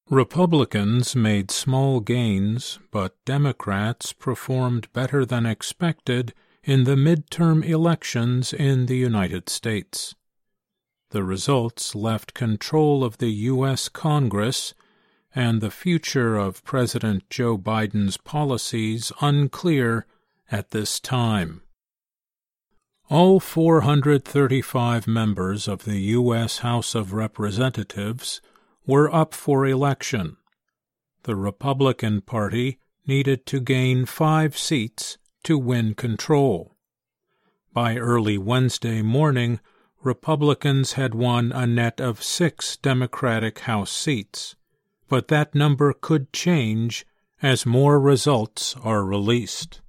Republicans made small gains, but Democrats performed better than expected in the midterm elections in the United States. The results left control of the U.S. Congress and the future of President Joe Biden's policies unclear at this time. All 435 members of the U.S. House of Representatives were up for election. The Republican Party needed to gain 5 seats to win control. By early Wednesday morning, Republicans had won a net of 6 Democratic House seats, but that number could change as more results are released.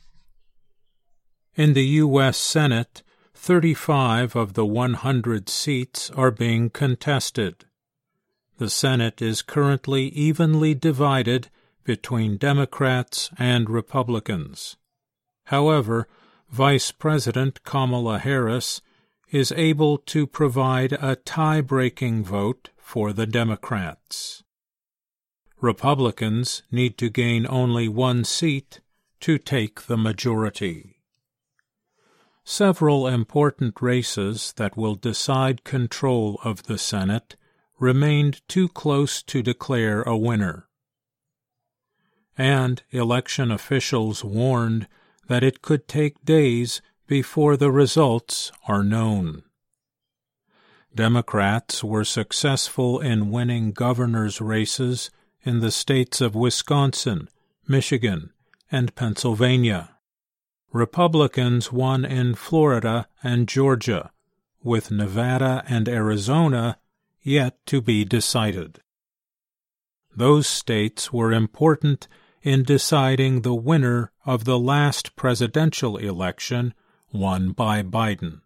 In the U.S. Senate, 35 of the 100 seats are being contested. The Senate is currently evenly divided between Democrats and Republicans. However, Vice President Kamala Harris is able to provide a tie-breaking vote for the Democrats. Republicans need to gain only 1 seat to take the majority. Several important races that will decide control of the Senate remained too close to declare a winner. And election officials warned that it could take days before the results are known. Democrats were successful in winning governors' races in the states of Wisconsin, Michigan, and Pennsylvania. Republicans won in Florida and Georgia, with Nevada and Arizona yet to be decided. Those states were important in deciding the winner of the last presidential election won by Biden.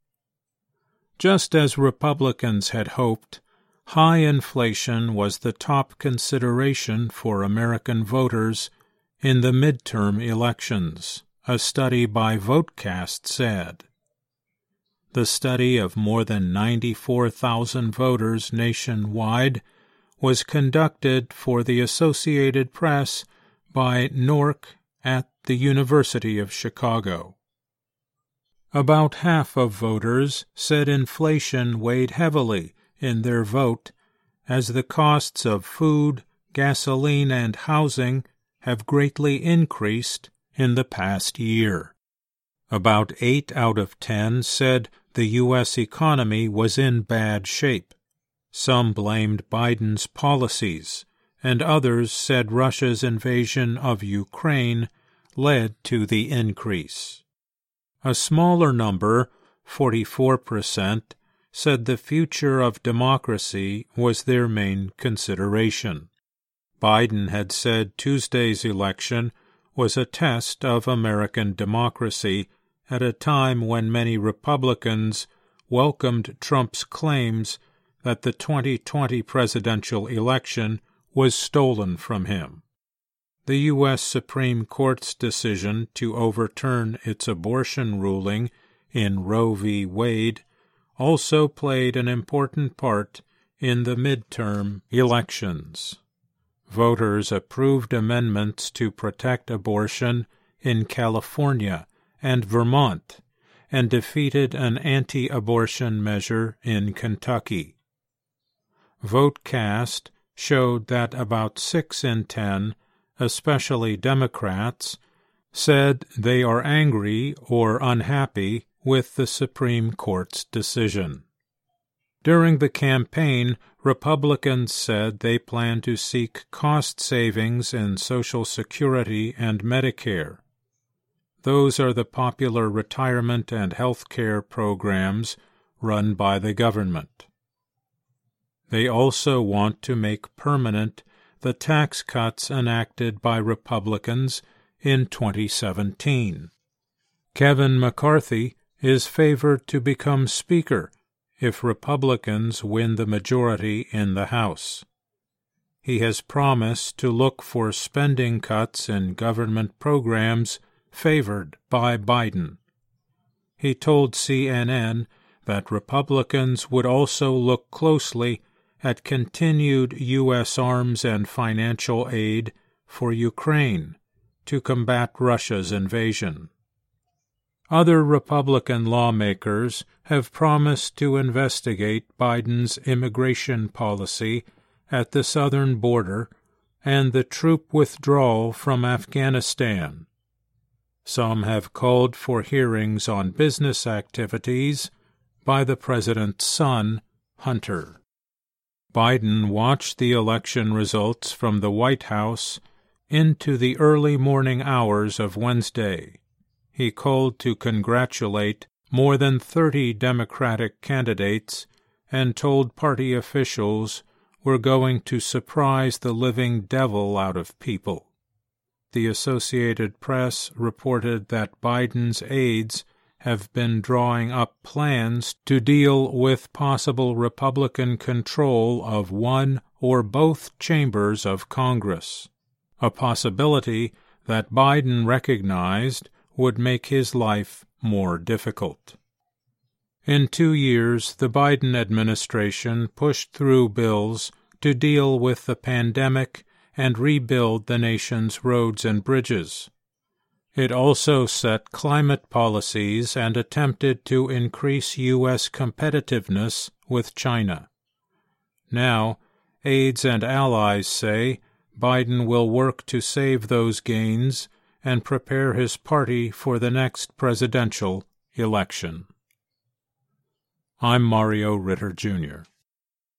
Just as Republicans had hoped, high inflation was the top consideration for American voters in the midterm elections, a study by VoteCast said. The study of more than 94,000 voters nationwide was conducted for the Associated Press by NORC at the University of Chicago. About half of voters said inflation weighed heavily in their vote, as the costs of food, gasoline, and housing have greatly increased in the past year. About 8 out of 10 said the U.S. economy was in bad shape. Some blamed Biden's policies, and others said Russia's invasion of Ukraine led to the increase. A smaller number, 44%, said the future of democracy was their main consideration. Biden had said Tuesday's election was a test of American democracy at a time when many Republicans welcomed Trump's claims that the 2020 presidential election was stolen from him. The U.S. Supreme Court's decision to overturn its abortion ruling in Roe v. Wade also played an important part in the midterm elections. Voters approved amendments to protect abortion in California and Vermont, and defeated an anti-abortion measure in Kentucky. VoteCast showed that about 6 in 10, especially Democrats, said they are angry or unhappy with the Supreme Court's decision. During the campaign, Republicans said they plan to seek cost savings in Social Security and Medicare. Those are the popular retirement and health care programs run by the government. They also want to make permanent the tax cuts enacted by Republicans in 2017. Kevin McCarthy is favored to become Speaker if Republicans win the majority in the House. He has promised to look for spending cuts in government programs favored by Biden. He told CNN that Republicans would also look closely at continued U.S. arms and financial aid for Ukraine to combat Russia's invasion. Other Republican lawmakers have promised to investigate Biden's immigration policy at the southern border and the troop withdrawal from Afghanistan. Some have called for hearings on business activities by the president's son, Hunter. Biden watched the election results from the White House into the early morning hours of Wednesday. He called to congratulate more than 30 Democratic candidates and told party officials we're going to surprise the living devil out of people. The Associated Press reported that Biden's aides have been drawing up plans to deal with possible Republican control of one or both chambers of Congress, a possibility that Biden recognized would make his life more difficult. In 2 years, the Biden administration pushed through bills to deal with the pandemic and rebuild the nation's roads and bridges. It also set climate policies and attempted to increase U.S. competitiveness with China. Now, aides and allies say Biden will work to save those gains and prepare his party for the next presidential election. I'm Mario Ritter, Jr.